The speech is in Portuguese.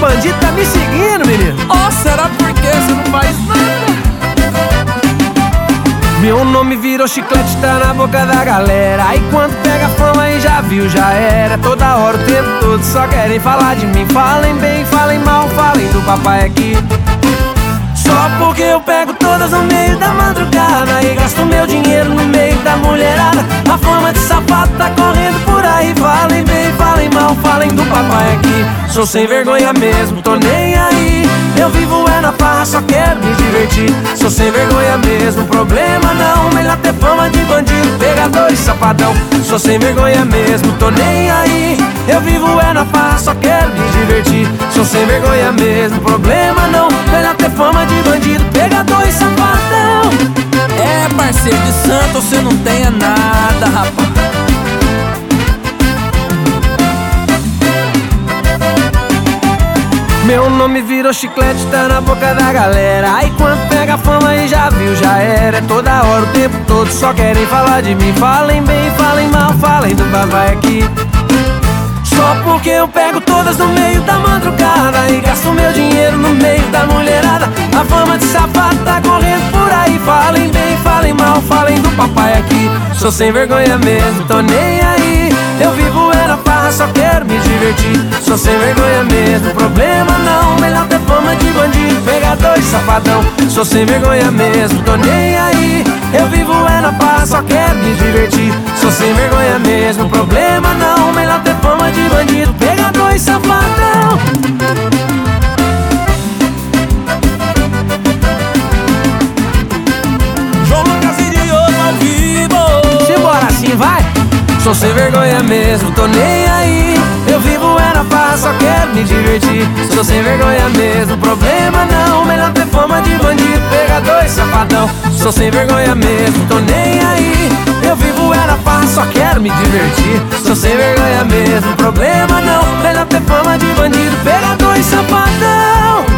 bandido tá me seguindo, menino. Oh, será porque você não faz nada? Meu nome virou chiclete, tá na boca da galera. Aí quando pega fama aí já viu, já era. Toda hora, o tempo todo, só querem falar de mim. Falem bem, falem mal, falem do papai aqui. Só porque eu pego todas no meio da madrugada e gasto meu dinheiro no meio da mulherada. A fama de safado tá correndo por aí. Falem bem, falem mal, falem do papai aqui. Sou sem vergonha mesmo, tô nem aí. Eu vivo é na farra, só quero me divertir. Sou sem vergonha mesmo, problema não. Melhor ter fama de bandido, pegador e safadão. Sou sem vergonha mesmo, tô nem aí. Eu vivo é na farra, só quero me divertir. Sou sem vergonha mesmo, problema não. Melhor ter fama de bandido, pegador e safadão. É, parceiro, de santo você não tenha nada, rapaz. Meu nome virou chiclete, tá na boca da galera. Aí quando pega fama aí já viu, já era. Toda hora, o tempo todo, só querem falar de mim. Falem bem, falem mal, falem do papai aqui. Só porque eu pego todas no meio da madrugada e gasto meu dinheiro no meio da mulherada. A fama de safado tá correndo por aí. Falem bem, falem mal, falem do papai aqui. Sou sem vergonha mesmo, tô nem aí. Eu vivo é na farra, só quero me divertir. Sou sem vergonha mesmo, problema não. Melhor ter fama de bandido, pegador e safadão. Sou sem vergonha mesmo, tô nem aí. Eu vivo é na farra, só quero me divertir. Sou sem vergonha mesmo, problema não. Melhor ter fama de bandido, pegador e safadão. João Lucas Idioto ao vivo. Simbora assim, vai! Sou sem vergonha mesmo, tô nem aí. Eu vivo é na farra, só quero me divertir. Sou sem vergonha mesmo, problema não. Melhor ter fama de bandido, pegador e safadão. Sou sem vergonha mesmo, tô nem aí. Eu vivo é na farra, só quero me divertir. Sou sem vergonha mesmo, problema não. Melhor ter fama de bandido, pegador e safadão.